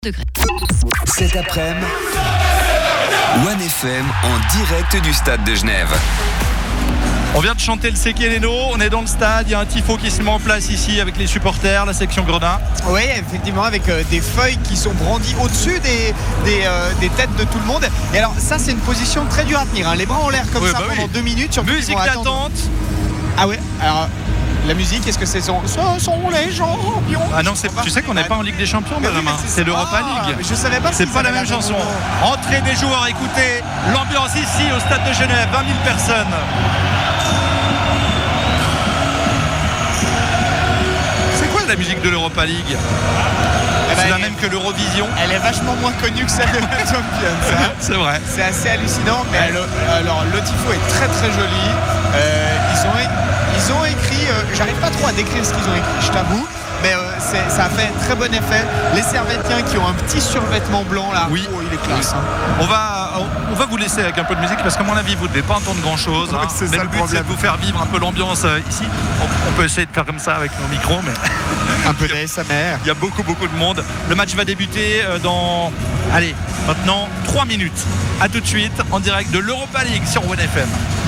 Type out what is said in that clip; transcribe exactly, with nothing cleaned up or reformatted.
Degrés. Cet après-midi, One F M en direct du stade de Genève. On vient de chanter le Sekeleno, on est dans le stade, il y a un tifo qui se met en place ici avec les supporters, la section Gredin. Oui, effectivement, avec euh, des feuilles qui sont brandies au-dessus des, des, euh, des têtes de tout le monde. Et alors ça, c'est une position très dure à tenir, hein. Les bras en l'air comme Oui, ça bah pendant oui. deux minutes. Surtout Musique qu'ils vont attendre. d'attente. Ah ouais, alors la musique, est-ce que c'est son... Ce sont les champions. Ah non, c'est, tu sais qu'on n'est pas en Ligue des Champions, Mais oui, Benjamin, mais c'est l'Europa ah, League. mais je savais pas C'est qu'ils pas la avaient même la chanson. même- Entrée des joueurs, écoutez l'ambiance ici au stade de Genève, vingt mille personnes. C'est quoi la musique de l'Europa League? Eh ben, C'est la elle- même que l'Eurovision. Elle est vachement moins connue que celle de la Champions, hein. C'est vrai. C'est assez hallucinant, mais le, alors le tifo est très très joli. Euh, ils, ont, ils ont écrit, euh, j'arrive pas trop à décrire ce qu'ils ont écrit, je t'avoue, mais euh, c'est, ça a fait très bon effet. Les Servétiens qui ont un petit survêtement blanc là, Oui. oh, il est classe. Hein. On va, on va vous laisser avec un peu de musique parce qu'à mon avis vous ne devez pas entendre grand chose. Oui, Hein. c'est Mais ça le le but c'est de problème. vous faire vivre un peu l'ambiance euh, ici. On, on peut essayer de faire comme ça avec nos micros, mais Un peu d'A S M R. il y a beaucoup beaucoup de monde. Le match va débuter euh, dans, allez, maintenant trois minutes. A tout de suite en direct de l'Europa League sur One F M.